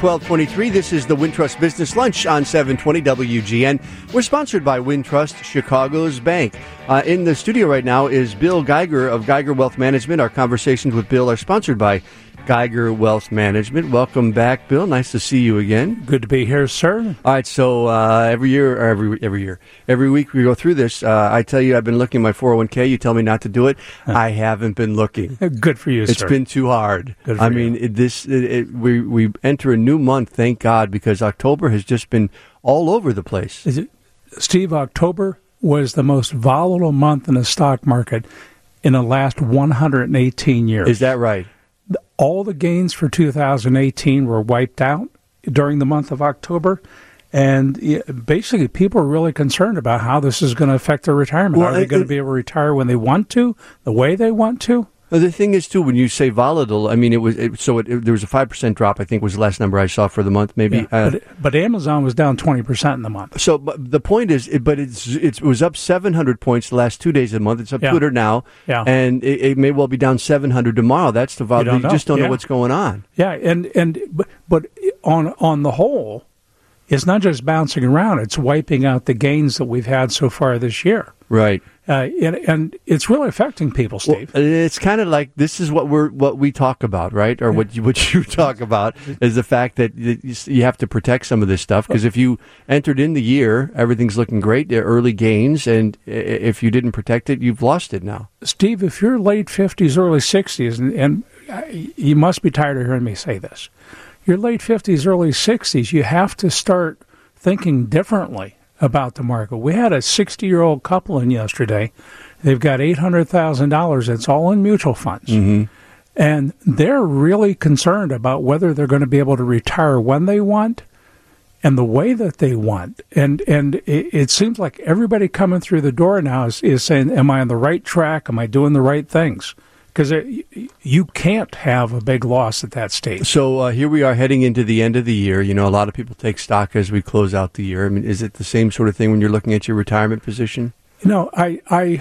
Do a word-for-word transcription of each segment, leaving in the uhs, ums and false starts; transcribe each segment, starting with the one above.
twelve twenty-three. This is the Wintrust Business Lunch on seven twenty W G N. We're sponsored by Wintrust, Chicago's bank. Uh, in the studio right now is Bill Geiger of Geiger Wealth Management. Our conversations with Bill are sponsored by Geiger Wealth Management. Welcome back, Bill. Nice to see you again. Good to be here, sir. All right, so uh, every year, or every every year, every week we go through this. Uh, I tell you, I've been looking at my four oh one k. You tell me not to do it. I haven't been looking. Good for you, it's sir. It's been too hard. Good for I you. mean, it, this it, it, we we enter a new month, thank God, because October has just been all over the place. Is it, Steve, October was the most volatile month in the stock market in the last one hundred eighteen years. Is that right? All the gains for two thousand eighteen were wiped out during the month of October, and basically people are really concerned about how this is going to affect their retirement. Well, are they it, going to be able to retire when they want to, the way they want to? Well, the thing is, too, when you say volatile, I mean, it was it, so it, it, there was a five percent drop, I think was the last number I saw for the month, maybe. Yeah, uh, but, but Amazon was down twenty percent in the month. So but the point is, it, but it's, it's, it was up seven hundred points the last two days of the month. It's up Yeah. two hundred now, Yeah. and it, it may well be down seven hundred tomorrow. That's the volatile. You, don't you just know. don't Yeah. know what's going on. Yeah, and, and but, but on on the whole, it's not just bouncing around, it's wiping out the gains that we've had so far this year. Right. Uh, and, and it's really affecting people, Steve. Well, it's kind of like this is what we're what we talk about, right? Or what you, what you talk about is the fact that you, you have to protect some of this stuff, because if you entered in the year, everything's looking great, there are early gains, and if you didn't protect it, you've lost it now. Steve, if you're late fifties, early sixties, and, and you must be tired of hearing me say this, your late fifties, early sixties, you have to start thinking differently about the market. We had a sixty-year-old couple in yesterday. They've got eight hundred thousand dollars. It's all in mutual funds. Mm-hmm. And they're really concerned about whether they're going to be able to retire when they want and the way that they want. And and it, it seems like everybody coming through the door now is, is saying, am I on the right track? Am I doing the right things? Because you can't have a big loss at that stage. So uh, here we are heading into the end of the year. You know, a lot of people take stock as we close out the year. I mean, is it the same sort of thing when you're looking at your retirement position? You know, I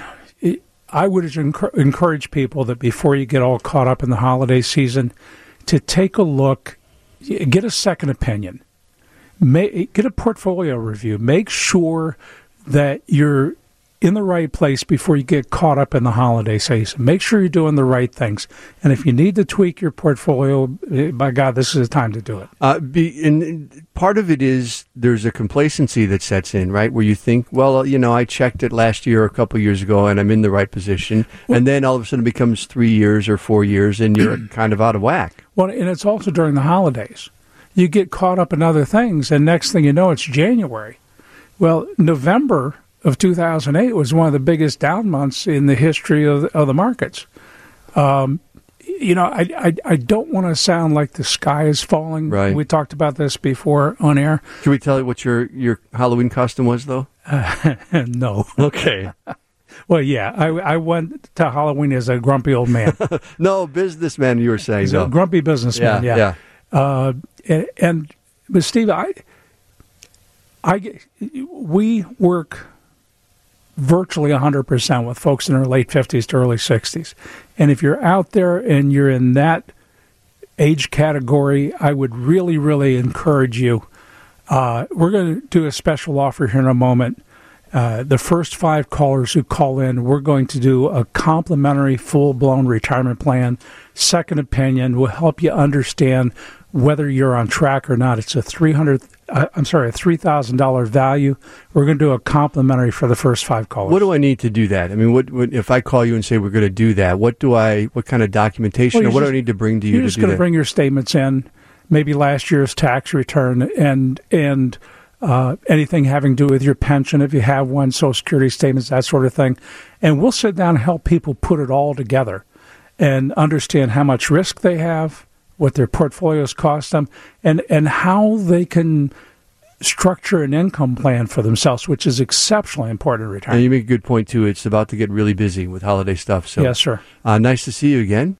I, I would encourage people that before you get all caught up in the holiday season, to take a look, get a second opinion, Make, get a portfolio review. Make sure that you're in the right place before you get caught up in the holiday season. Make sure you're doing the right things. And if you need to tweak your portfolio, by God, this is the time to do it. Uh, be, and part of it is there's a complacency that sets in, right, where you think, well, you know, I checked it last year or a couple of years ago, and I'm in the right position. Well, and then all of a sudden it becomes three years or four years, and you're kind of out of whack. Well, and it's also during the holidays. You get caught up in other things, and next thing you know, it's January. Well, November of two thousand eight was one of the biggest down months in the history of the, of the markets. Um, you know, I, I I don't want to sound like the sky is falling. Right. We talked about this before on air. Should we tell you what your, your Halloween costume was, though? Uh, no. Okay. Well, yeah, I, I went to Halloween as a grumpy old man. No, businessman, you were saying. As no. a grumpy businessman, yeah. Yeah, yeah. Uh, and, and, but Steve, I, I, we work virtually one hundred percent with folks in their late fifties to early sixties. And if you're out there and you're in that age category, I would really, really encourage you. Uh, we're going to do a special offer here in a moment. Uh, the first five callers who call in, we're going to do a complimentary full-blown retirement plan. Second opinion will help you understand whether you're on track or not. It's a three hundred. Uh, I'm sorry, a three thousand dollars value. We're going to do a complimentary for the first five callers. What do I need to do that? I mean, what, what if I call you and say we're going to do that? What do I? What kind of documentation, well, or what just, do I need to bring to you you're to just do going that? to bring your statements in, maybe last year's tax return, and and uh, anything having to do with your pension, if you have one, Social Security statements, that sort of thing, and we'll sit down and help people put it all together and understand how much risk they have, what their portfolios cost them, and, and how they can structure an income plan for themselves, which is exceptionally important in retirement. And you make a good point, too. It's about to get really busy with holiday stuff. So, yes, sir. Uh, nice to see you again.